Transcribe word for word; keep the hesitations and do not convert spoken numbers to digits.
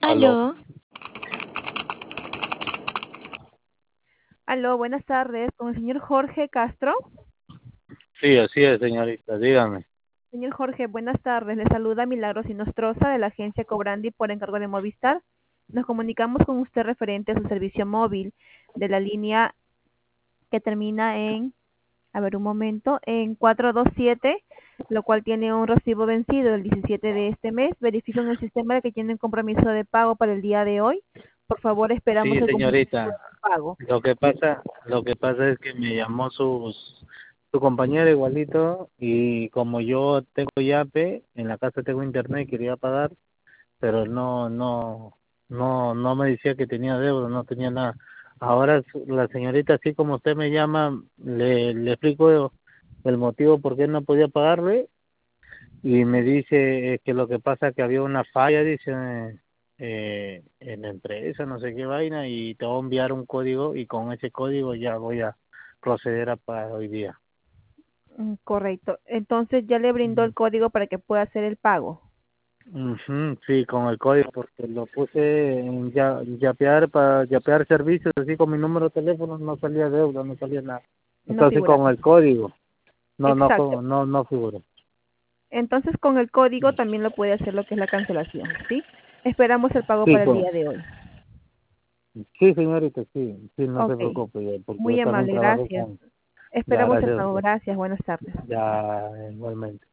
Aló. Aló, Aló, buenas tardes, con el señor Jorge Castro. Sí, así es, señorita, dígame. Señor Jorge, buenas tardes. Le saluda Milagros Inostroza de la agencia Cobrandi por encargo de Movistar. Nos comunicamos con usted referente a su servicio móvil de la línea que termina en, a ver un momento, en cuatrocientos veintisiete, lo cual tiene un recibo vencido el diecisiete de este mes. Verifico en el sistema de que tiene un compromiso de pago para el día de hoy. Por favor, esperamos Sí, el cumplimiento señorita, del pago. lo que pasa, lo que pasa es que me llamó su, su compañera igualito y como yo tengo Yape, en la casa tengo internet y quería pagar, pero no, no, no, no me decía que tenía deuda, no tenía nada. Ahora su- la señorita, así como usted me llama, le, le explico el motivo por qué no podía pagarle y me dice que lo que pasa que había una falla, dice, eh, en la empresa, no sé qué vaina, y te voy a enviar un código y con ese código ya voy a proceder a pagar hoy día. Mm, correcto. Entonces ya le brindó el código para que pueda hacer el pago. Ujú, sí, con el código, porque lo puse en ya, yapear para yapear servicios, así con mi número de teléfono, no salía deuda, no salía nada. No Entonces figura. con el código, no, no, Exacto. no, no, no figura. Entonces con el código también lo puede hacer lo que es la cancelación, ¿sí? Esperamos el pago Sí, para el con, día de hoy. sí, señorita, sí, sí, no se Ok. preocupe, ya, porque Muy yo también amable, trabajo gracias. con, ya, Esperamos el gracias a pago. usted, Gracias. Buenas tardes. ya, igualmente.